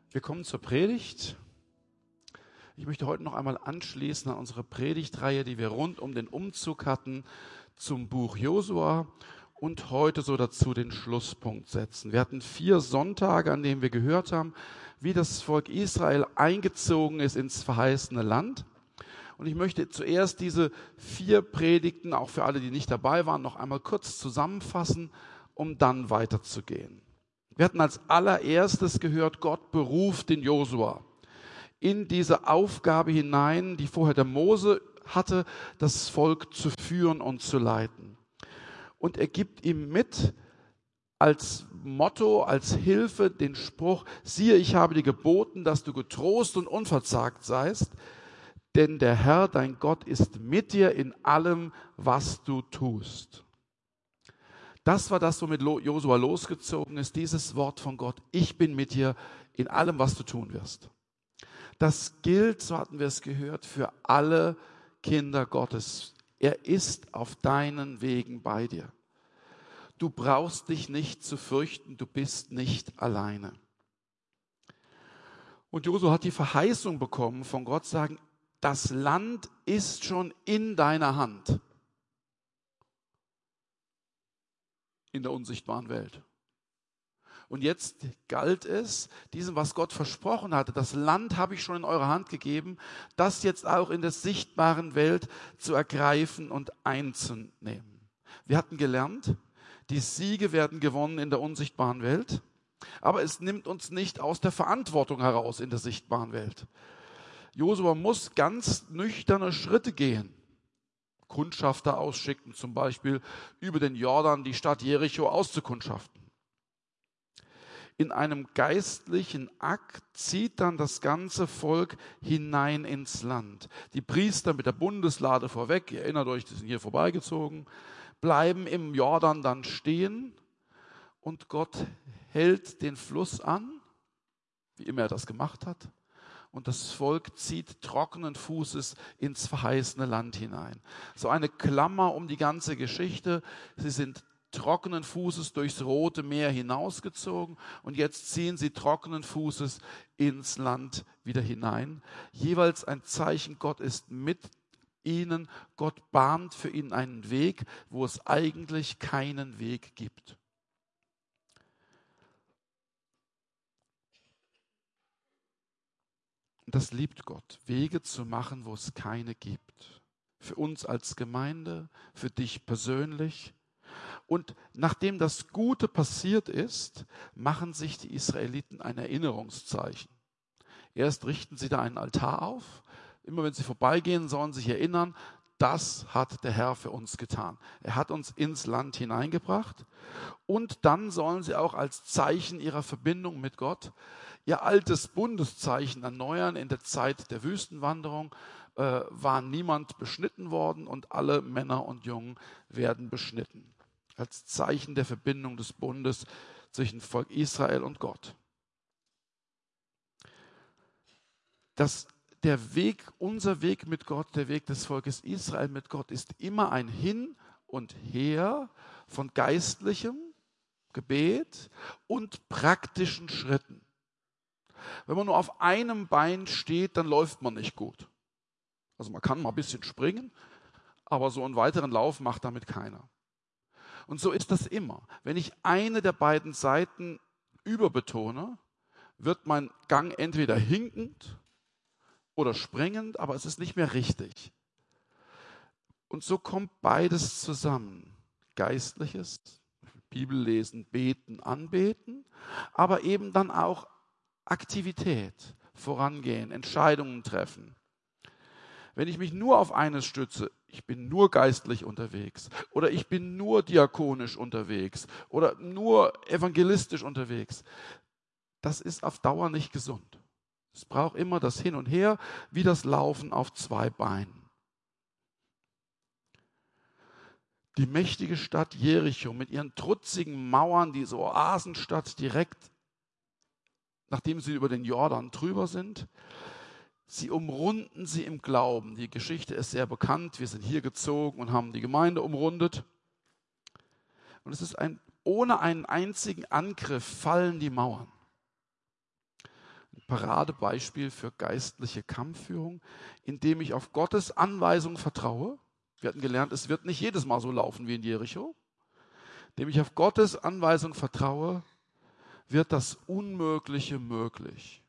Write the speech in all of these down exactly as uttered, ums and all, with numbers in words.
Wir kommen zur Predigt. Ich möchte heute noch einmal anschließen an unsere Predigtreihe, die wir rund um den Umzug hatten zum Buch Josua und heute so dazu den Schlusspunkt setzen. Wir hatten vier Sonntage, an denen wir gehört haben, wie das Volk Israel eingezogen ist ins verheißene Land. Und ich möchte zuerst diese vier Predigten, auch für alle, die nicht dabei waren, noch einmal kurz zusammenfassen, um dann weiterzugehen. Wir hatten als allererstes gehört, Gott beruft den Josua in diese Aufgabe hinein, die vorher der Mose hatte, das Volk zu führen und zu leiten. Und er gibt ihm mit als Motto, als Hilfe den Spruch: Siehe, ich habe dir geboten, dass du getrost und unverzagt seist, denn der Herr, dein Gott, ist mit dir in allem, was du tust. Das war das, womit Josua losgezogen ist, dieses Wort von Gott: Ich bin mit dir in allem, was du tun wirst. Das gilt, so hatten wir es gehört, für alle Kinder Gottes. Er ist auf deinen Wegen bei dir. Du brauchst dich nicht zu fürchten, du bist nicht alleine. Und Josua hat die Verheißung bekommen von Gott, sagen: Das Land ist schon in deiner Hand. In der unsichtbaren Welt. Und jetzt galt es, diesem, was Gott versprochen hatte, das Land habe ich schon in eure Hand gegeben, das jetzt auch in der sichtbaren Welt zu ergreifen und einzunehmen. Wir hatten gelernt, die Siege werden gewonnen in der unsichtbaren Welt, aber es nimmt uns nicht aus der Verantwortung heraus in der sichtbaren Welt. Josua muss ganz nüchterne Schritte gehen. Kundschafter ausschicken, zum Beispiel über den Jordan die Stadt Jericho auszukundschaften. In einem geistlichen Akt zieht dann das ganze Volk hinein ins Land. Die Priester mit der Bundeslade vorweg, ihr erinnert euch, die sind hier vorbeigezogen, bleiben im Jordan dann stehen und Gott hält den Fluss an, wie immer er das gemacht hat. Und das Volk zieht trockenen Fußes ins verheißene Land hinein. So eine Klammer um die ganze Geschichte. Sie sind trockenen Fußes durchs Rote Meer hinausgezogen und jetzt ziehen sie trockenen Fußes ins Land wieder hinein. Jeweils ein Zeichen: Gott ist mit ihnen. Gott bahnt für ihn einen Weg, wo es eigentlich keinen Weg gibt. Das liebt Gott, Wege zu machen, wo es keine gibt. Für uns als Gemeinde, für dich persönlich. Und nachdem das Gute passiert ist, machen sich die Israeliten ein Erinnerungszeichen. Erst richten sie da einen Altar auf. Immer wenn sie vorbeigehen, sollen sie sich erinnern, das hat der Herr für uns getan. Er hat uns ins Land hineingebracht. Und dann sollen sie auch als Zeichen ihrer Verbindung mit Gott ihr altes Bundeszeichen erneuern. In der Zeit der Wüstenwanderung äh, war niemand beschnitten worden und alle Männer und Jungen werden beschnitten. Als Zeichen der Verbindung des Bundes zwischen Volk Israel und Gott. Das, der Weg, unser Weg mit Gott, der Weg des Volkes Israel mit Gott ist immer ein Hin und Her von geistlichem Gebet und praktischen Schritten. Wenn man nur auf einem Bein steht, dann läuft man nicht gut. Also man kann mal ein bisschen springen, aber so einen weiteren Lauf macht damit keiner. Und so ist das immer. Wenn ich eine der beiden Seiten überbetone, wird mein Gang entweder hinkend oder springend, aber es ist nicht mehr richtig. Und so kommt beides zusammen. Geistliches, Bibel lesen, beten, anbeten, aber eben dann auch Aktivität, vorangehen, Entscheidungen treffen. Wenn ich mich nur auf eines stütze, ich bin nur geistlich unterwegs oder ich bin nur diakonisch unterwegs oder nur evangelistisch unterwegs, das ist auf Dauer nicht gesund. Es braucht immer das Hin und Her, wie das Laufen auf zwei Beinen. Die mächtige Stadt Jericho mit ihren trutzigen Mauern, diese Oasenstadt direkt, nachdem sie über den Jordan drüber sind, sie umrunden sie im Glauben. Die Geschichte ist sehr bekannt. Wir sind hier gezogen und haben die Gemeinde umrundet. Und es ist ein, ohne einen einzigen Angriff fallen die Mauern. Paradebeispiel für geistliche Kampfführung, indem ich auf Gottes Anweisung vertraue. Wir hatten gelernt, es wird nicht jedes Mal so laufen wie in Jericho. Indem ich auf Gottes Anweisung vertraue, wird das Unmögliche möglich.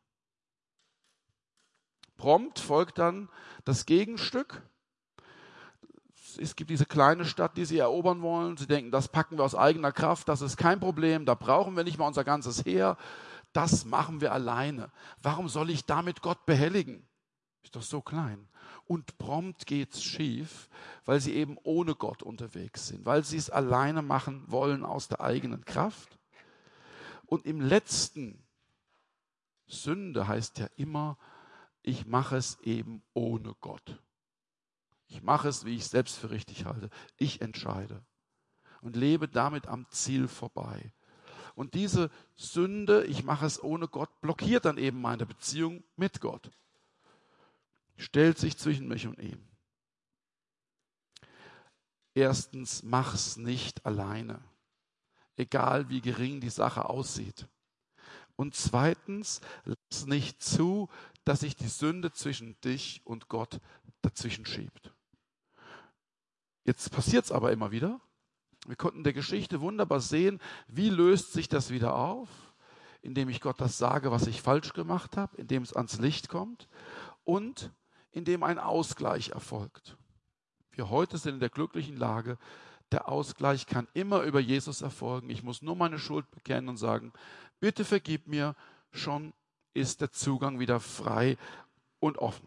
Prompt folgt dann das Gegenstück. Es gibt diese kleine Stadt, die sie erobern wollen. Sie denken, das packen wir aus eigener Kraft, das ist kein Problem, da brauchen wir nicht mal unser ganzes Heer. Das machen wir alleine. Warum soll ich damit Gott behelligen? Ist doch so klein. Und prompt geht's schief, weil sie eben ohne Gott unterwegs sind, weil sie es alleine machen wollen aus der eigenen Kraft. Und im letzten, Sünde heißt ja immer, ich mache es eben ohne Gott. Ich mache es, wie ich es selbst für richtig halte. Ich entscheide und lebe damit am Ziel vorbei. Und diese Sünde, ich mache es ohne Gott, blockiert dann eben meine Beziehung mit Gott. Stellt sich zwischen mich und ihm. Erstens, mach's nicht alleine, egal wie gering die Sache aussieht. Und zweitens, lass nicht zu, dass sich die Sünde zwischen dich und Gott dazwischen schiebt. Jetzt passiert es aber immer wieder. Wir konnten in der Geschichte wunderbar sehen, wie löst sich das wieder auf, indem ich Gott das sage, was ich falsch gemacht habe, indem es ans Licht kommt und indem ein Ausgleich erfolgt. Wir heute sind in der glücklichen Lage, der Ausgleich kann immer über Jesus erfolgen. Ich muss nur meine Schuld bekennen und sagen, bitte vergib mir, schon ist der Zugang wieder frei und offen.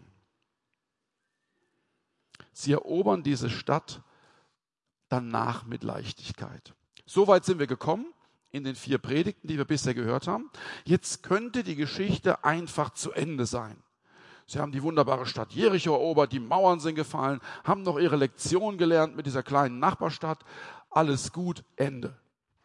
Sie erobern diese Stadt danach mit Leichtigkeit. Soweit sind wir gekommen in den vier Predigten, die wir bisher gehört haben. Jetzt könnte die Geschichte einfach zu Ende sein. Sie haben die wunderbare Stadt Jericho erobert, die Mauern sind gefallen, haben noch ihre Lektion gelernt mit dieser kleinen Nachbarstadt. Alles gut, Ende.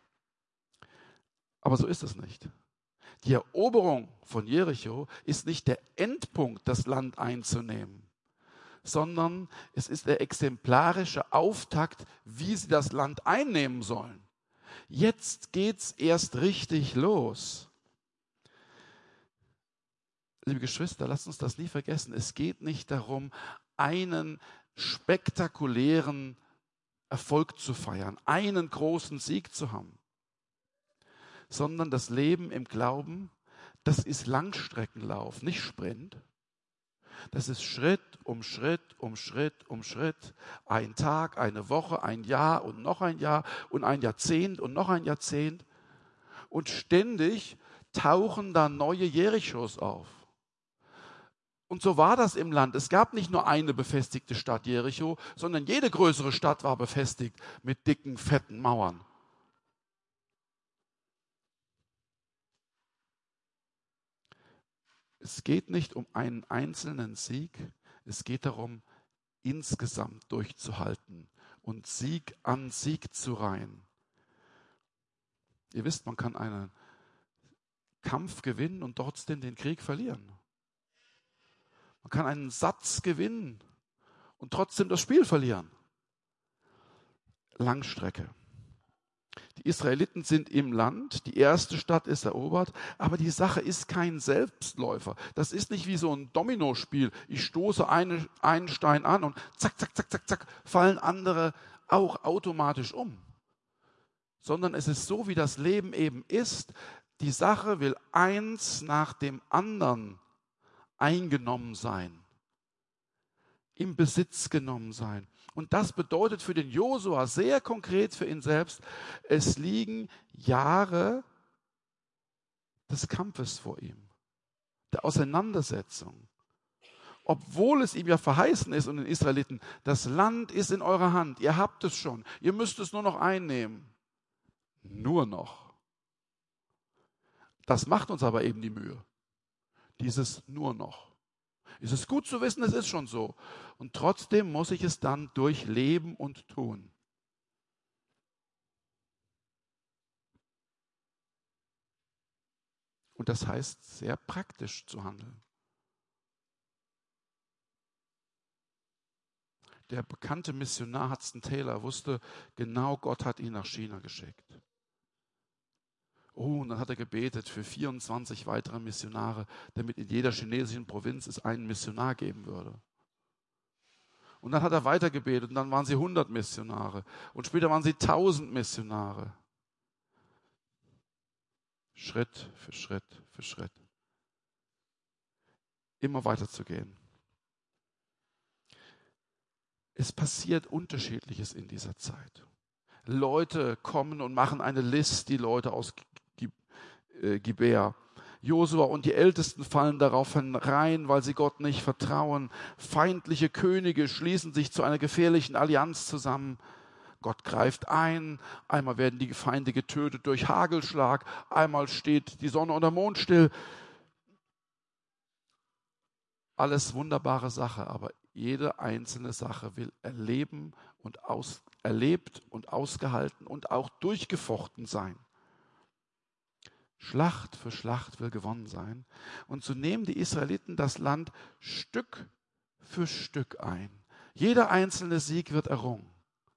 Aber so ist es nicht. Die Eroberung von Jericho ist nicht der Endpunkt, das Land einzunehmen, sondern es ist der exemplarische Auftakt, wie sie das Land einnehmen sollen. Jetzt geht's erst richtig los. Liebe Geschwister, lasst uns das nie vergessen. Es geht nicht darum, einen spektakulären Erfolg zu feiern, einen großen Sieg zu haben, sondern das Leben im Glauben, das ist Langstreckenlauf, nicht Sprint. Das ist Schritt um Schritt um Schritt um Schritt. Ein Tag, eine Woche, ein Jahr und noch ein Jahr und ein Jahrzehnt und noch ein Jahrzehnt. Und ständig tauchen da neue Jerichos auf. Und so war das im Land. Es gab nicht nur eine befestigte Stadt Jericho, sondern jede größere Stadt war befestigt mit dicken, fetten Mauern. Es geht nicht um einen einzelnen Sieg, es geht darum, insgesamt durchzuhalten und Sieg an Sieg zu reihen. Ihr wisst, man kann einen Kampf gewinnen und trotzdem den Krieg verlieren. Man kann einen Satz gewinnen und trotzdem das Spiel verlieren. Langstrecke. Die Israeliten sind im Land, die erste Stadt ist erobert, aber die Sache ist kein Selbstläufer. Das ist nicht wie so ein Dominospiel. Ich stoße eine, einen Stein an und zack, zack, zack, zack, zack, fallen andere auch automatisch um. Sondern es ist so, wie das Leben eben ist. Die Sache will eins nach dem anderen eingenommen sein, im Besitz genommen sein. Und das bedeutet für den Josua sehr konkret für ihn selbst, es liegen Jahre des Kampfes vor ihm, der Auseinandersetzung. Obwohl es ihm ja verheißen ist und den Israeliten, das Land ist in eurer Hand, ihr habt es schon, ihr müsst es nur noch einnehmen. Nur noch. Das macht uns aber eben die Mühe, dieses nur noch. Es ist gut zu wissen, es ist schon so. Und trotzdem muss ich es dann durchleben und tun. Und das heißt, sehr praktisch zu handeln. Der bekannte Missionar Hudson Taylor wusste genau, Gott hat ihn nach China geschickt. Oh, und dann hat er gebetet für vierundzwanzig weitere Missionare, damit in jeder chinesischen Provinz es einen Missionar geben würde. Und dann hat er weiter gebetet und dann waren sie hundert Missionare. Und später waren sie tausend Missionare. Schritt für Schritt für Schritt. Immer weiter zu gehen. Es passiert Unterschiedliches in dieser Zeit. Leute kommen und machen eine List, die Leute aus Gibea. Josua und die Ältesten fallen daraufhin rein, weil sie Gott nicht vertrauen. Feindliche Könige schließen sich zu einer gefährlichen Allianz zusammen. Gott greift ein. Einmal werden die Feinde getötet durch Hagelschlag. Einmal steht die Sonne und der Mond still. Alles wunderbare Sache, aber jede einzelne Sache will erleben und aus, erlebt und ausgehalten und auch durchgefochten sein. Schlacht für Schlacht will gewonnen sein. Und so nehmen die Israeliten das Land Stück für Stück ein. Jeder einzelne Sieg wird errungen.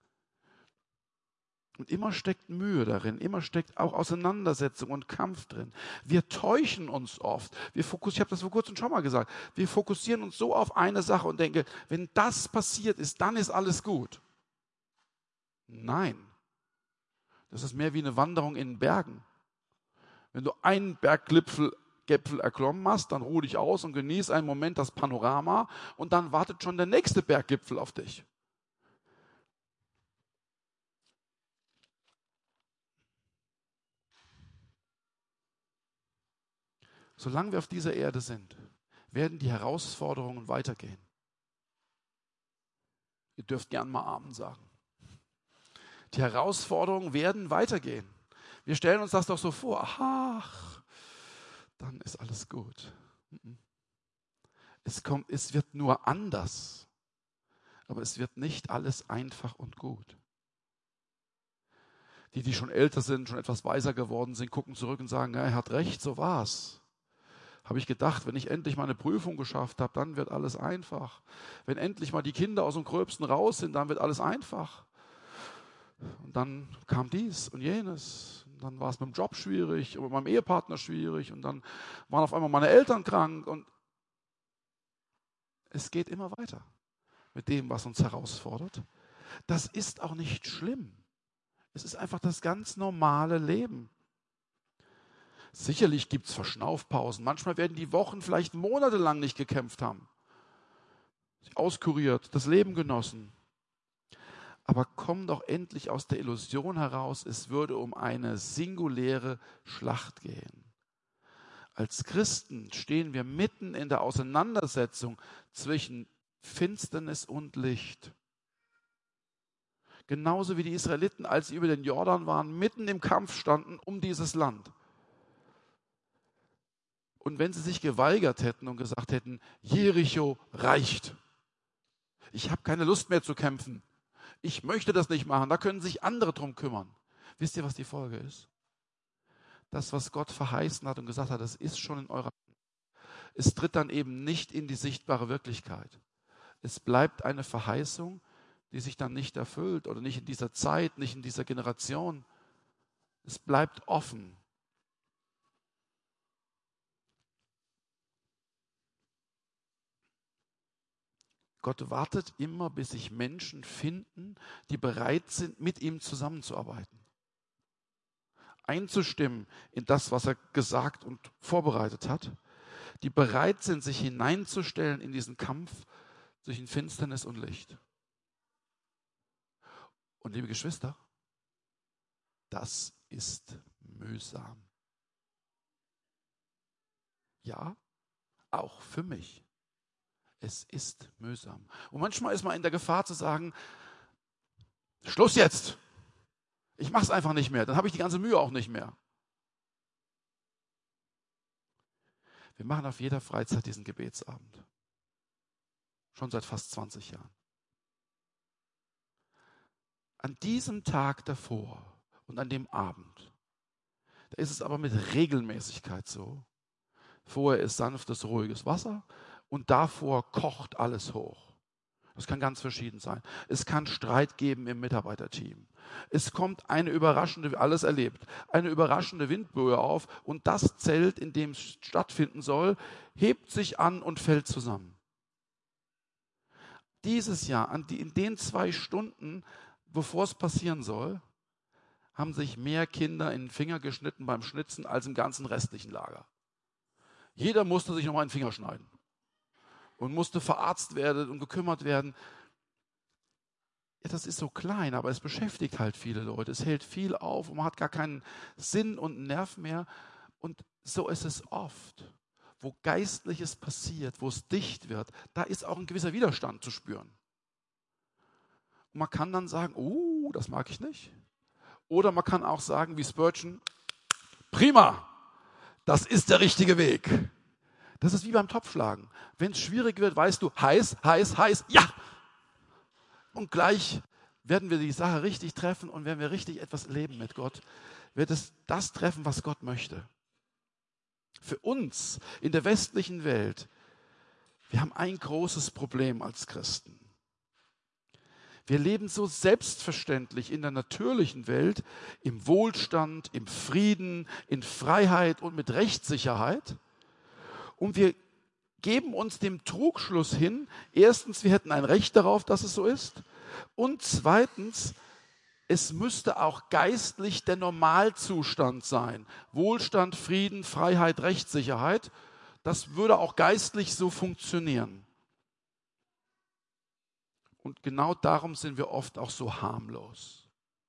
Und immer steckt Mühe darin, immer steckt auch Auseinandersetzung und Kampf drin. Wir täuschen uns oft. Wir fokussieren, ich habe das vor kurzem schon mal gesagt, wir fokussieren uns so auf eine Sache und denken, wenn das passiert ist, dann ist alles gut. Nein, das ist mehr wie eine Wanderung in den Bergen. Wenn du einen Berggipfel Gipfel erklommen hast, dann ruh dich aus und genieß einen Moment das Panorama und dann wartet schon der nächste Berggipfel auf dich. Solange wir auf dieser Erde sind, werden die Herausforderungen weitergehen. Ihr dürft gern mal Amen sagen. Die Herausforderungen werden weitergehen. Wir stellen uns das doch so vor. Ach, dann ist alles gut. Es kommt, es wird nur anders. Aber es wird nicht alles einfach und gut. Die, die schon älter sind, schon etwas weiser geworden sind, gucken zurück und sagen, ja, er hat recht, so war's. Habe ich gedacht, wenn ich endlich meine Prüfung geschafft habe, dann wird alles einfach. Wenn endlich mal die Kinder aus dem Gröbsten raus sind, dann wird alles einfach. Und dann kam dies und jenes. Und dann war es mit dem Job schwierig und mit meinem Ehepartner schwierig. Und dann waren auf einmal meine Eltern krank. Und es geht immer weiter mit dem, was uns herausfordert. Das ist auch nicht schlimm. Es ist einfach das ganz normale Leben. Sicherlich gibt es Verschnaufpausen. Manchmal werden die Wochen vielleicht monatelang nicht gekämpft haben. Auskuriert, das Leben genossen. Aber komm doch endlich aus der Illusion heraus, es würde um eine singuläre Schlacht gehen. Als Christen stehen wir mitten in der Auseinandersetzung zwischen Finsternis und Licht. Genauso wie die Israeliten, als sie über den Jordan waren, mitten im Kampf standen um dieses Land. Und wenn sie sich geweigert hätten und gesagt hätten, Jericho reicht. Ich habe keine Lust mehr zu kämpfen. Ich möchte das nicht machen. Da können sich andere drum kümmern. Wisst ihr, was die Folge ist? Das, was Gott verheißen hat und gesagt hat, das ist schon in eurer Hand. Es tritt dann eben nicht in die sichtbare Wirklichkeit. Es bleibt eine Verheißung, die sich dann nicht erfüllt oder nicht in dieser Zeit, nicht in dieser Generation. Es bleibt offen. Gott wartet immer, bis sich Menschen finden, die bereit sind, mit ihm zusammenzuarbeiten. Einzustimmen in das, was er gesagt und vorbereitet hat. Die bereit sind, sich hineinzustellen in diesen Kampf zwischen Finsternis und Licht. Und liebe Geschwister, das ist mühsam. Ja, auch für mich. Es ist mühsam. Und manchmal ist man in der Gefahr zu sagen, Schluss jetzt. Ich mache es einfach nicht mehr. Dann habe ich die ganze Mühe auch nicht mehr. Wir machen auf jeder Freizeit diesen Gebetsabend. Schon seit fast zwanzig Jahren. An diesem Tag davor und an dem Abend, da ist es aber mit Regelmäßigkeit so. Vorher ist sanftes, ruhiges Wasser und davor kocht alles hoch. Das kann ganz verschieden sein. Es kann Streit geben im Mitarbeiterteam. Es kommt eine überraschende, alles erlebt, eine überraschende Windböe auf und das Zelt, in dem es stattfinden soll, hebt sich an und fällt zusammen. Dieses Jahr, an die, in den zwei Stunden, bevor es passieren soll, haben sich mehr Kinder in den Finger geschnitten beim Schnitzen als im ganzen restlichen Lager. Jeder musste sich noch einen Finger schneiden und musste verarztet werden und gekümmert werden. Ja, das ist so klein, aber es beschäftigt halt viele Leute. Es hält viel auf und man hat gar keinen Sinn und Nerv mehr. Und so ist es oft. Wo Geistliches passiert, wo es dicht wird, da ist auch ein gewisser Widerstand zu spüren. Und man kann dann sagen, oh, das mag ich nicht. Oder man kann auch sagen, wie Spurgeon, prima, das ist der richtige Weg. Das ist wie beim Topfschlagen. Wenn es schwierig wird, weißt du, heiß, heiß, heiß, ja. Und gleich werden wir die Sache richtig treffen und wenn wir richtig etwas leben mit Gott, wird es das treffen, was Gott möchte. Für uns in der westlichen Welt, wir haben ein großes Problem als Christen. Wir leben so selbstverständlich in der natürlichen Welt, im Wohlstand, im Frieden, in Freiheit und mit Rechtssicherheit. Und wir geben uns dem Trugschluss hin, erstens, wir hätten ein Recht darauf, dass es so ist. Und zweitens, es müsste auch geistlich der Normalzustand sein. Wohlstand, Frieden, Freiheit, Rechtssicherheit. Das würde auch geistlich so funktionieren. Und genau darum sind wir oft auch so harmlos.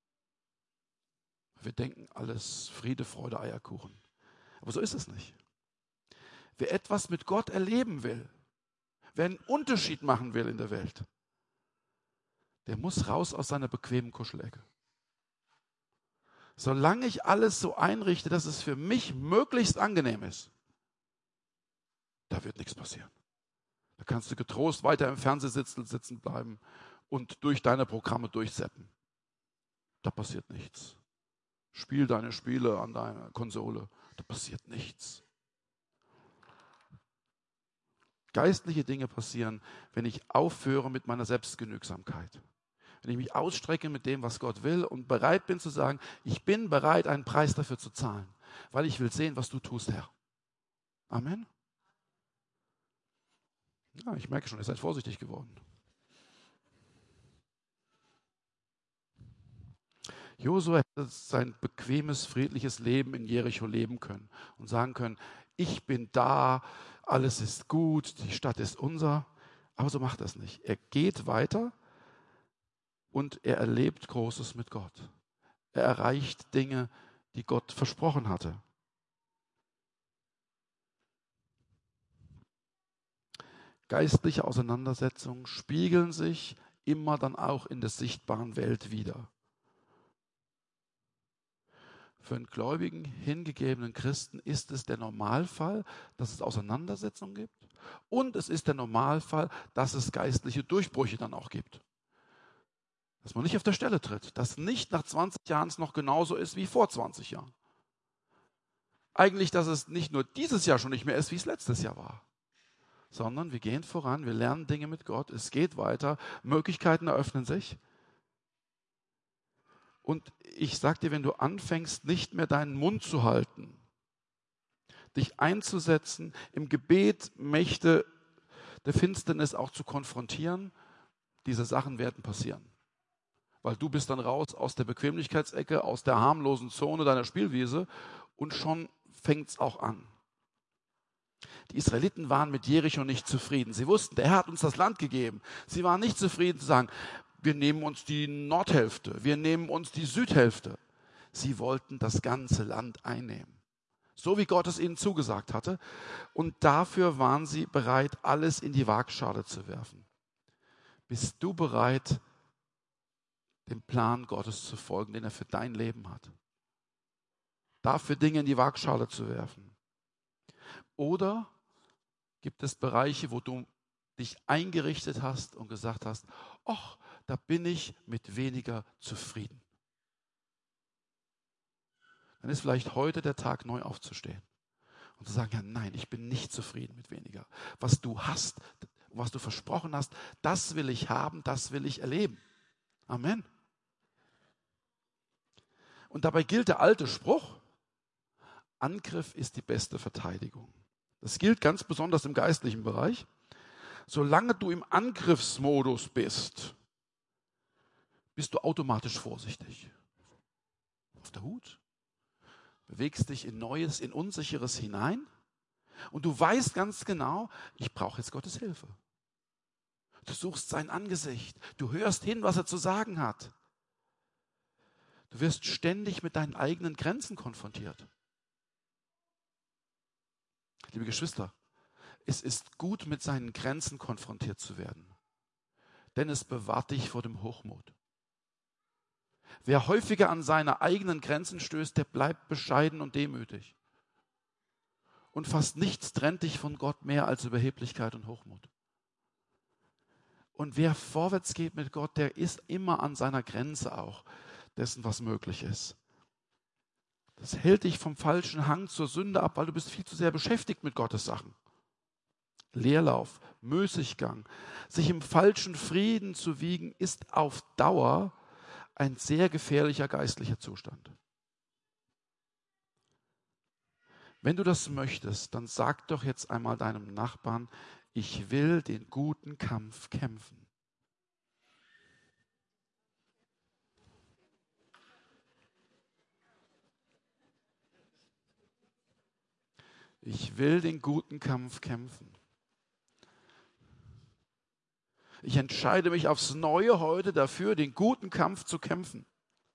Wir denken alles Friede, Freude, Eierkuchen. Aber so ist es nicht. Wer etwas mit Gott erleben will, wer einen Unterschied machen will in der Welt, der muss raus aus seiner bequemen Kuschelecke. Solange ich alles so einrichte, dass es für mich möglichst angenehm ist, da wird nichts passieren. Da kannst du getrost weiter im Fernsehsitz sitzen bleiben und durch deine Programme durchseppen. Da passiert nichts. Spiel deine Spiele an deiner Konsole, da passiert nichts. Geistliche Dinge passieren, wenn ich aufhöre mit meiner Selbstgenügsamkeit. Wenn ich mich ausstrecke mit dem, was Gott will und bereit bin zu sagen, ich bin bereit, einen Preis dafür zu zahlen, weil ich will sehen, was du tust, Herr. Amen. Ja, ich merke schon, ihr seid vorsichtig geworden. Josua hätte sein bequemes, friedliches Leben in Jericho leben können und sagen können, ich bin da, alles ist gut, die Stadt ist unser. Aber so macht er es nicht. Er geht weiter und er erlebt Großes mit Gott. Er erreicht Dinge, die Gott versprochen hatte. Geistliche Auseinandersetzungen spiegeln sich immer dann auch in der sichtbaren Welt wider. Für einen gläubigen, hingegebenen Christen ist es der Normalfall, dass es Auseinandersetzungen gibt. Und es ist der Normalfall, dass es geistliche Durchbrüche dann auch gibt. Dass man nicht auf der Stelle tritt. Dass nicht nach zwanzig Jahren es noch genauso ist wie vor zwanzig Jahren. Eigentlich, dass es nicht nur dieses Jahr schon nicht mehr ist, wie es letztes Jahr war. Sondern wir gehen voran, wir lernen Dinge mit Gott, es geht weiter, Möglichkeiten eröffnen sich. Und ich sage dir, wenn du anfängst, nicht mehr deinen Mund zu halten, dich einzusetzen, im Gebet Mächte der Finsternis auch zu konfrontieren, diese Sachen werden passieren. Weil du bist dann raus aus der Bequemlichkeitsecke, aus der harmlosen Zone deiner Spielwiese und schon fängt es auch an. Die Israeliten waren mit Jericho nicht zufrieden. Sie wussten, der Herr hat uns das Land gegeben. Sie waren nicht zufrieden zu sagen, wir nehmen uns die Nordhälfte, wir nehmen uns die Südhälfte. Sie wollten das ganze Land einnehmen, so wie Gott es ihnen zugesagt hatte. Und dafür waren sie bereit, alles in die Waagschale zu werfen. Bist du bereit, dem Plan Gottes zu folgen, den er für dein Leben hat? Dafür Dinge in die Waagschale zu werfen? Oder gibt es Bereiche, wo du dich eingerichtet hast und gesagt hast, ach, da bin ich mit weniger zufrieden. Dann ist vielleicht heute der Tag, neu aufzustehen und zu sagen, ja nein, ich bin nicht zufrieden mit weniger. Was du hast was du versprochen hast, das will ich haben, das will ich erleben. Amen. Und dabei gilt der alte Spruch, Angriff ist die beste Verteidigung. Das gilt ganz besonders im geistlichen Bereich. Solange du im Angriffsmodus bist, bist du automatisch vorsichtig. Auf der Hut. Bewegst dich in Neues, in Unsicheres hinein. Und du weißt ganz genau, ich brauche jetzt Gottes Hilfe. Du suchst sein Angesicht. Du hörst hin, was er zu sagen hat. Du wirst ständig mit deinen eigenen Grenzen konfrontiert. Liebe Geschwister, es ist gut, mit seinen Grenzen konfrontiert zu werden. Denn es bewahrt dich vor dem Hochmut. Wer häufiger an seine eigenen Grenzen stößt, der bleibt bescheiden und demütig. Und fast nichts trennt dich von Gott mehr als Überheblichkeit und Hochmut. Und wer vorwärts geht mit Gott, der ist immer an seiner Grenze auch dessen, was möglich ist. Das hält dich vom falschen Hang zur Sünde ab, weil du bist viel zu sehr beschäftigt mit Gottes Sachen. Leerlauf, Müßiggang, sich im falschen Frieden zu wiegen, ist auf Dauer ein sehr gefährlicher geistlicher Zustand. Wenn du das möchtest, dann sag doch jetzt einmal deinem Nachbarn, ich will den guten Kampf kämpfen. Ich will den guten Kampf kämpfen. Ich entscheide mich aufs Neue heute dafür, den guten Kampf zu kämpfen.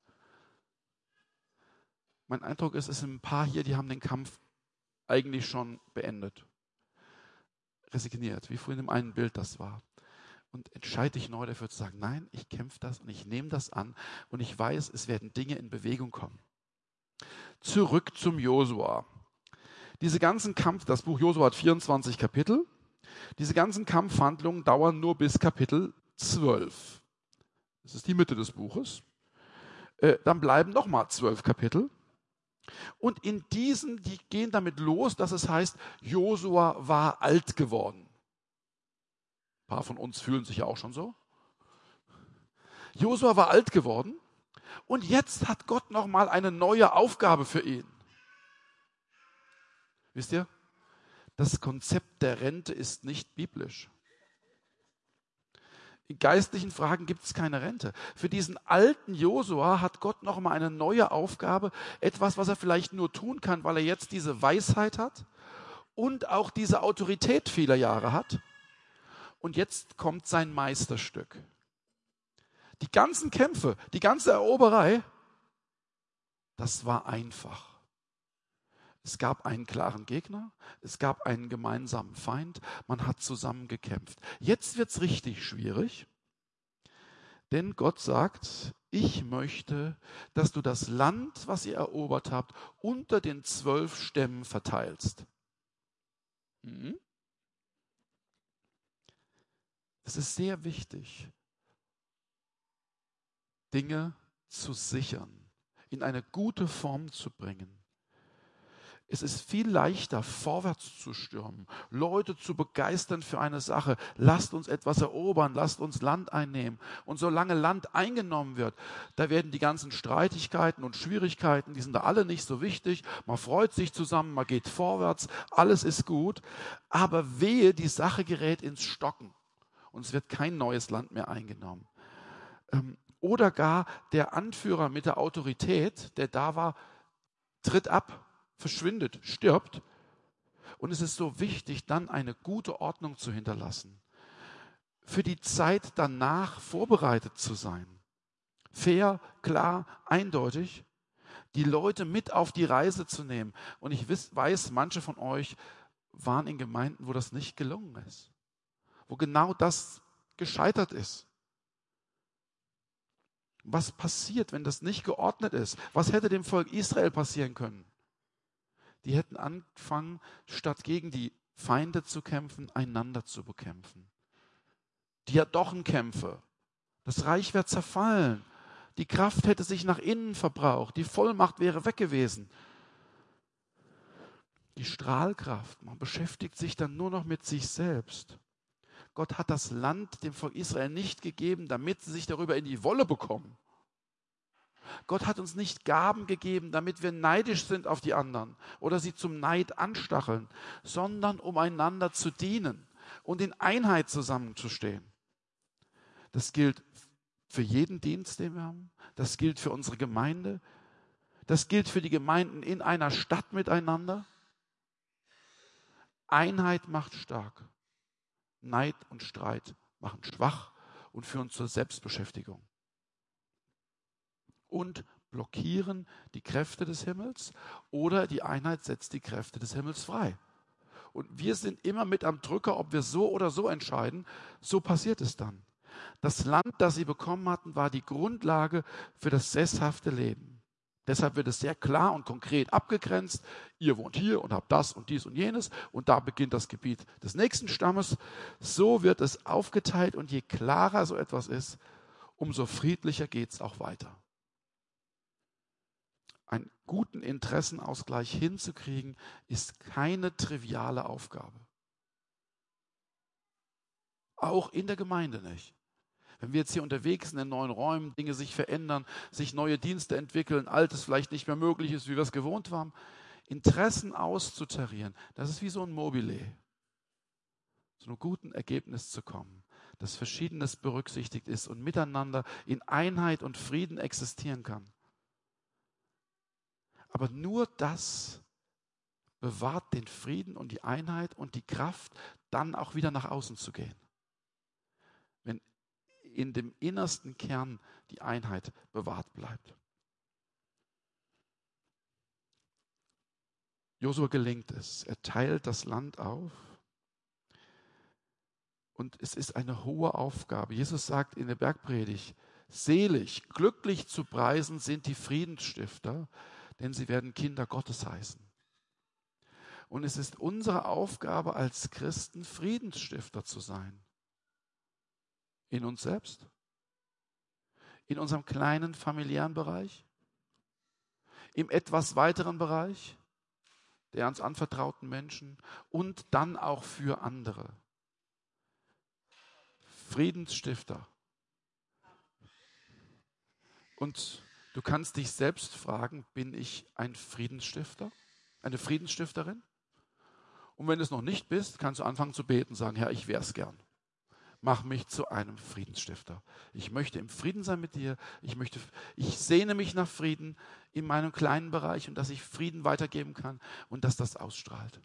Mein Eindruck ist, es sind ein paar hier, die haben den Kampf eigentlich schon beendet. Resigniert, wie vorhin im einen Bild das war. Und entscheide dich neu dafür zu sagen, nein, ich kämpfe das und ich nehme das an und ich weiß, es werden Dinge in Bewegung kommen. Zurück zum Josua. Diese ganzen Kampf, das Buch Josua hat vierundzwanzig Kapitel. Diese ganzen Kampfhandlungen dauern nur bis Kapitel zwölf. Das ist die Mitte des Buches. Äh, dann bleiben nochmal zwölf Kapitel. Und in diesen, die gehen damit los, dass es heißt, Josua war alt geworden. Ein paar von uns fühlen sich ja auch schon so. Josua war alt geworden und jetzt hat Gott nochmal eine neue Aufgabe für ihn. Wisst ihr? Das Konzept der Rente ist nicht biblisch. In geistlichen Fragen gibt es keine Rente. Für diesen alten Josua hat Gott noch mal eine neue Aufgabe, etwas, was er vielleicht nur tun kann, weil er jetzt diese Weisheit hat und auch diese Autorität vieler Jahre hat. Und jetzt kommt sein Meisterstück. Die ganzen Kämpfe, die ganze Eroberei, das war einfach. Es gab einen klaren Gegner, es gab einen gemeinsamen Feind, man hat zusammen gekämpft. Jetzt wird es richtig schwierig, denn Gott sagt, ich möchte, dass du das Land, was ihr erobert habt, unter den zwölf Stämmen verteilst. Mhm. Es ist sehr wichtig, Dinge zu sichern, in eine gute Form zu bringen. Es ist viel leichter, vorwärts zu stürmen, Leute zu begeistern für eine Sache. Lasst uns etwas erobern, lasst uns Land einnehmen. Und solange Land eingenommen wird, da werden die ganzen Streitigkeiten und Schwierigkeiten, die sind da alle nicht so wichtig. Man freut sich zusammen, man geht vorwärts, alles ist gut. Aber wehe, die Sache gerät ins Stocken und es wird kein neues Land mehr eingenommen. Oder gar der Anführer mit der Autorität, der da war, tritt ab. Verschwindet, stirbt. Und es ist so wichtig, dann eine gute Ordnung zu hinterlassen. Für die Zeit danach vorbereitet zu sein. Fair, klar, eindeutig. Die Leute mit auf die Reise zu nehmen. Und ich weiß, manche von euch waren in Gemeinden, wo das nicht gelungen ist. Wo genau das gescheitert ist. Was passiert, wenn das nicht geordnet ist? Was hätte dem Volk Israel passieren können? Die hätten angefangen, statt gegen die Feinde zu kämpfen, einander zu bekämpfen. Diadochenkämpfe. Das Reich wäre zerfallen. Die Kraft hätte sich nach innen verbraucht. Die Vollmacht wäre weg gewesen. Die Strahlkraft. Man beschäftigt sich dann nur noch mit sich selbst. Gott hat das Land dem Volk Israel nicht gegeben, damit sie sich darüber in die Wolle bekommen. Gott hat uns nicht Gaben gegeben, damit wir neidisch sind auf die anderen oder sie zum Neid anstacheln, sondern um einander zu dienen und in Einheit zusammenzustehen. Das gilt für jeden Dienst, den wir haben. Das gilt für unsere Gemeinde. Das gilt für die Gemeinden in einer Stadt miteinander. Einheit macht stark. Neid und Streit machen schwach und führen zur Selbstbeschäftigung. Und blockieren die Kräfte des Himmels oder die Einheit setzt die Kräfte des Himmels frei. Und wir sind immer mit am Drücker, ob wir so oder so entscheiden. So passiert es dann. Das Land, das sie bekommen hatten, war die Grundlage für das sesshafte Leben. Deshalb wird es sehr klar und konkret abgegrenzt. Ihr wohnt hier und habt das und dies und jenes und da beginnt das Gebiet des nächsten Stammes. So wird es aufgeteilt und je klarer so etwas ist, umso friedlicher geht es auch weiter. Einen guten Interessenausgleich hinzukriegen, ist keine triviale Aufgabe. Auch in der Gemeinde nicht. Wenn wir jetzt hier unterwegs sind in neuen Räumen, Dinge sich verändern, sich neue Dienste entwickeln, Altes vielleicht nicht mehr möglich ist, wie wir es gewohnt waren, Interessen auszutarieren, das ist wie so ein Mobile. Zu einem guten Ergebnis zu kommen, dass Verschiedenes berücksichtigt ist und miteinander in Einheit und Frieden existieren kann. Aber nur das bewahrt den Frieden und die Einheit und die Kraft, dann auch wieder nach außen zu gehen. Wenn in dem innersten Kern die Einheit bewahrt bleibt. Josua gelingt es. Er teilt das Land auf. Und es ist eine hohe Aufgabe. Jesus sagt in der Bergpredigt, selig, glücklich zu preisen sind die Friedensstifter, denn sie werden Kinder Gottes heißen. Und es ist unsere Aufgabe als Christen, Friedensstifter zu sein. In uns selbst, in unserem kleinen familiären Bereich, im etwas weiteren Bereich der uns anvertrauten Menschen und dann auch für andere. Friedensstifter. Und du kannst dich selbst fragen, bin ich ein Friedensstifter? Eine Friedensstifterin? Und wenn du es noch nicht bist, kannst du anfangen zu beten und sagen, Herr, ich wäre es gern. Mach mich zu einem Friedensstifter. Ich möchte im Frieden sein mit dir. Ich möchte, ich sehne mich nach Frieden in meinem kleinen Bereich und dass ich Frieden weitergeben kann und dass das ausstrahlt.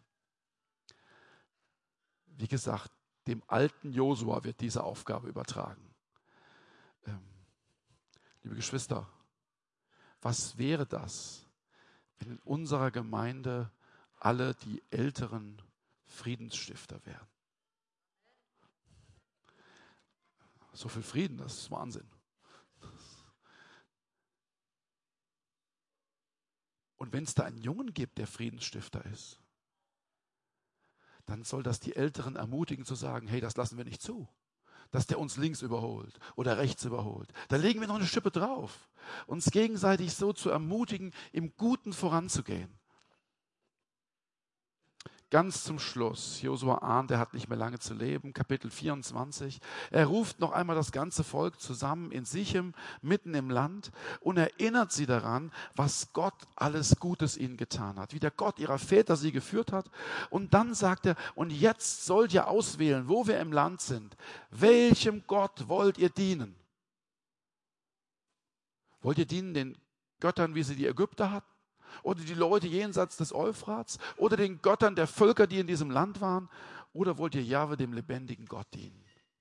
Wie gesagt, dem alten Josua wird diese Aufgabe übertragen. Ähm, liebe Geschwister, was wäre das, wenn in unserer Gemeinde alle die älteren Friedensstifter wären? So viel Frieden, das ist Wahnsinn. Und wenn es da einen Jungen gibt, der Friedensstifter ist, dann soll das die Älteren ermutigen zu sagen, hey, das lassen wir nicht zu, dass der uns links überholt oder rechts überholt. Da legen wir noch eine Schippe drauf, uns gegenseitig so zu ermutigen, im Guten voranzugehen. Ganz zum Schluss, Josua ahnt, er hat nicht mehr lange zu leben, Kapitel vierundzwanzig. Er ruft noch einmal das ganze Volk zusammen in Sichem, mitten im Land, und erinnert sie daran, was Gott alles Gutes ihnen getan hat, wie der Gott ihrer Väter sie geführt hat. Und dann sagt er, und jetzt sollt ihr auswählen, wo wir im Land sind. Welchem Gott wollt ihr dienen? Wollt ihr dienen den Göttern, wie sie die Ägypter hatten? Oder die Leute jenseits des Euphrats? Oder den Göttern der Völker, die in diesem Land waren? Oder wollt ihr Jahwe, dem lebendigen Gott, dienen?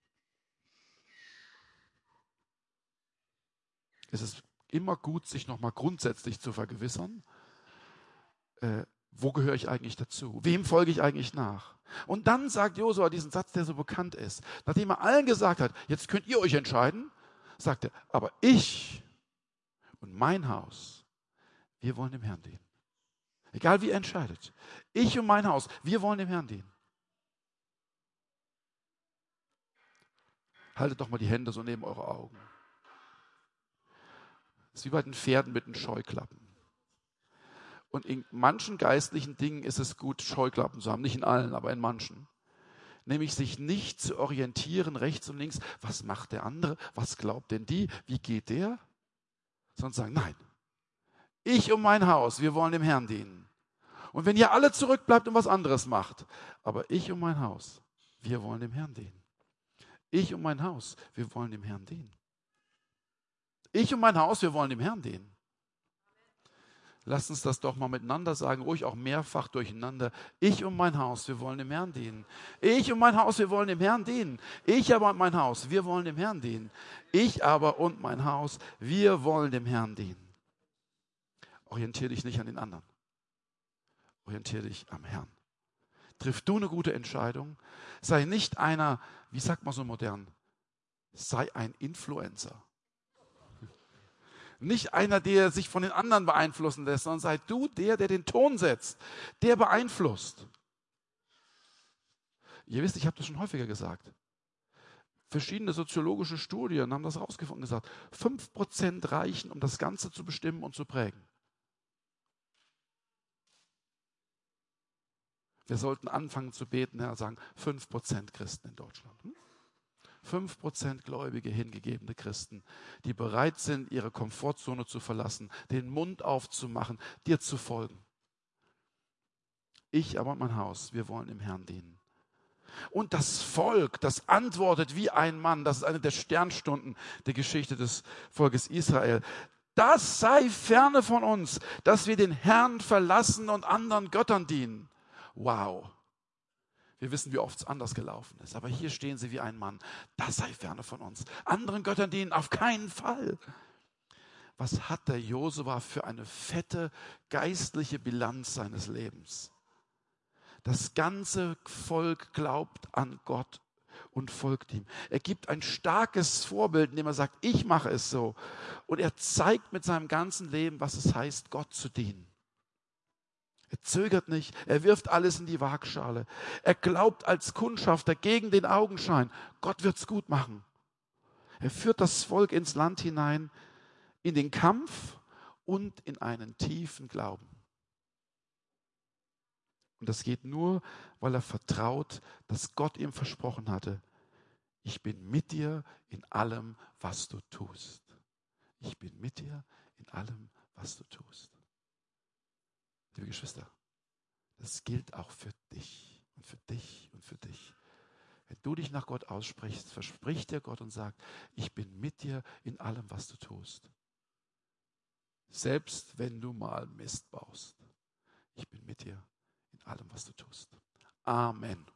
Es ist immer gut, sich nochmal grundsätzlich zu vergewissern, äh, wo gehöre ich eigentlich dazu? Wem folge ich eigentlich nach? Und dann sagt Josua diesen Satz, der so bekannt ist. Nachdem er allen gesagt hat, jetzt könnt ihr euch entscheiden, sagt er, aber ich und mein Haus, wir wollen dem Herrn dienen. Egal wie ihr entscheidet. Ich und mein Haus, wir wollen dem Herrn dienen. Haltet doch mal die Hände so neben eure Augen. Das ist wie bei den Pferden mit den Scheuklappen. Und in manchen geistlichen Dingen ist es gut, Scheuklappen zu haben. Nicht in allen, aber in manchen. Nämlich sich nicht zu orientieren, rechts und links, was macht der andere, was glaubt denn die, wie geht der? Sondern sagen, nein, ich und mein Haus, wir wollen dem Herrn dienen. Und wenn ihr alle zurückbleibt und was anderes macht, aber ich und mein Haus, wir wollen dem Herrn dienen. Ich und mein Haus, wir wollen dem Herrn dienen. Ich und mein Haus, wir wollen dem Herrn dienen. Lasst uns das doch mal miteinander sagen, ruhig auch mehrfach durcheinander. Ich und mein Haus, wir wollen dem Herrn dienen. Ich und mein Haus, wir wollen dem Herrn dienen. Ich aber und mein Haus, wir wollen dem Herrn dienen. Ich aber und mein Haus, wir wollen dem Herrn dienen. Orientiere dich nicht an den anderen. Orientiere dich am Herrn. Triff du eine gute Entscheidung. Sei nicht einer, wie sagt man so modern, sei ein Influencer. Nicht einer, der sich von den anderen beeinflussen lässt, sondern sei du der, der den Ton setzt, der beeinflusst. Ihr wisst, ich habe das schon häufiger gesagt. Verschiedene soziologische Studien haben das herausgefunden und gesagt, fünf Prozent reichen, um das Ganze zu bestimmen und zu prägen. Wir sollten anfangen zu beten, Herr, sagen, fünf Prozent Christen in Deutschland. Hm? fünf Prozent gläubige, hingegebene Christen, die bereit sind, ihre Komfortzone zu verlassen, den Mund aufzumachen, dir zu folgen. Ich aber und mein Haus, wir wollen dem Herrn dienen. Und das Volk, das antwortet wie ein Mann, das ist eine der Sternstunden der Geschichte des Volkes Israel. Das sei ferne von uns, dass wir den Herrn verlassen und anderen Göttern dienen. Wow. Wir wissen, wie oft es anders gelaufen ist. Aber hier stehen sie wie ein Mann. Das sei ferne von uns. Anderen Göttern dienen auf keinen Fall. Was hat der Josua für eine fette geistliche Bilanz seines Lebens? Das ganze Volk glaubt an Gott und folgt ihm. Er gibt ein starkes Vorbild, indem er sagt, ich mache es so. Und er zeigt mit seinem ganzen Leben, was es heißt, Gott zu dienen. Er zögert nicht, er wirft alles in die Waagschale. Er glaubt als Kundschafter gegen den Augenschein, Gott wird's gut machen. Er führt das Volk ins Land hinein, in den Kampf und in einen tiefen Glauben. Und das geht nur, weil er vertraut, dass Gott ihm versprochen hatte, ich bin mit dir in allem, was du tust. Ich bin mit dir in allem, was du tust. Liebe Geschwister, das gilt auch für dich und für dich und für dich. Wenn du dich nach Gott aussprichst, verspricht dir Gott und sagt, ich bin mit dir in allem, was du tust. Selbst wenn du mal Mist baust. Ich bin mit dir in allem, was du tust. Amen.